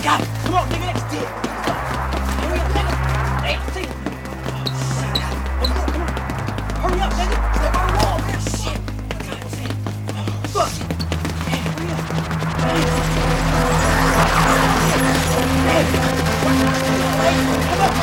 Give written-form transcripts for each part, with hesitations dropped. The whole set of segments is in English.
got it. Come on, nigga, that's it. Hurry up, nigga. Hey, see. Come on. Hurry up, nigga. Step on the wall, man. Shit. Fuck it. Hey, hurry up. Hey, come on.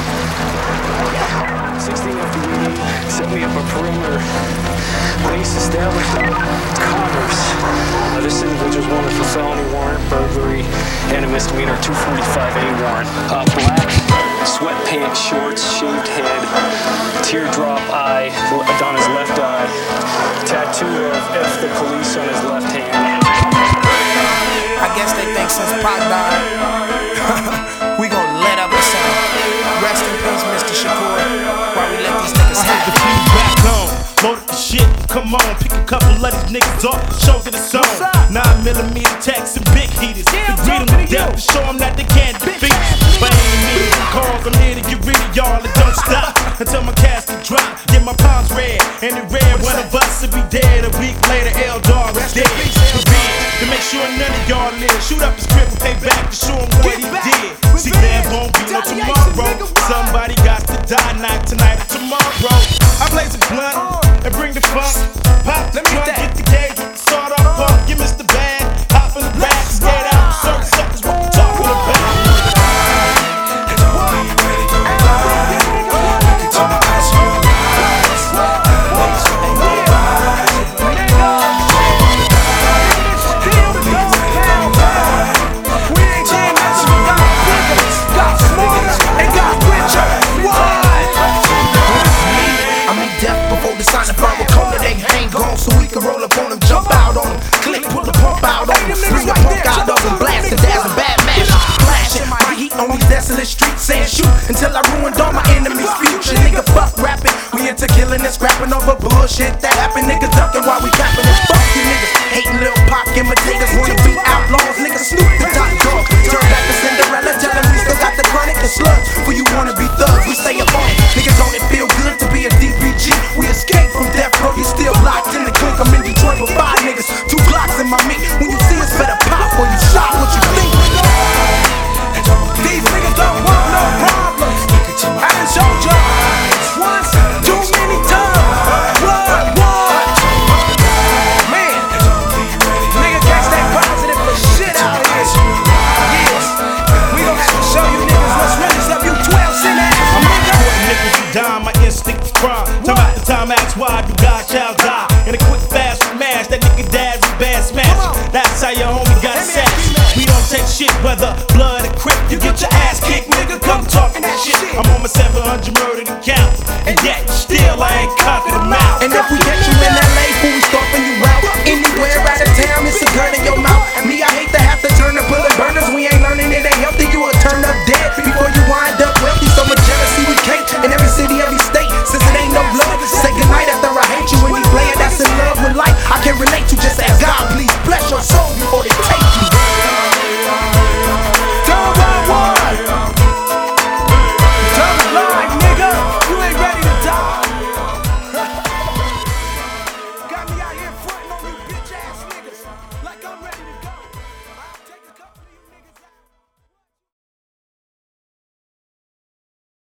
16 FUE set me up a perimeter. Police established commerce. This individual's wanted for felony warrant, burglary, and a misdemeanor 245A warrant. Black sweatpants, shorts, shaved head, teardrop eye on his left eye, tattoo of F the police on his left hand. I guess they think since Pac died, we gon' let up the sound. Rest in peace, Mr. Shakur, while we let these niggas have it. Back on, loaded the shit, come on, pick a couple of these niggas off, show to the zone. 9mm tax and big heaters, to greet them to death, to show them that they can't beat us. By any means, cause I'm here to get rid of y'all and don't stop until my casket drop, get my palms red, and it red, one of us will be dead. A week later, L-Dog is dead. To make sure none of y'all live, shoot up his crib and pay back to show him what he did. See, there won't be no tomorrow. Somebody got to die, not tonight or tomorrow. I blaze a blunt and bring the funk. Pop the trunk, get the cage with the sawed off pump. Give Mr. Bad, hop in the back, get out. Certain suckers, what we talking about? So we can roll up on them, jump out on them, click, pull the pump out on them, bring the punk out of them, blast and dazzle, bad mash, flashing my heat on these desolate streets, saying shoot until I ruined all my enemies' future. Nigga, fuck rapping, we into killing and scrapping over bullshit that happened. Nigga ducking while we clapping and fuck you niggas, hating Lil Pac imitators, wanna be outlaws. Nigga Snoop the top dog, turn back to Cinderella, tell them we still got the chronic and slugs. For you wanna be thugs, we stay up on it. Niggas don't it feel good to be a DPG? We escaped from death row, you still locked in the clink. I'm in Detroit with 5 niggas, 2 Glocks in my meat. When you see us, better pop or you shot what you think. These niggas don't want no problems. I done showed y'all once, too many times. What? Man, nigga can't stay positive for shit out here. Yes, we gon' have to show you niggas what's really up. You 12-cent ass nigga. Niggas who die, my instinct is crime. Time out the time, ask why do God shall die? In a quick fast smash, that nigga dad's a bad smash. That's how your homie got sacked. We don't take shit, whether blood or crip. You get your ass kicked, nigga, come talking that shit. I'm on my 700 murdered accounts, and yet still I ain't conquered them out. And if we catch you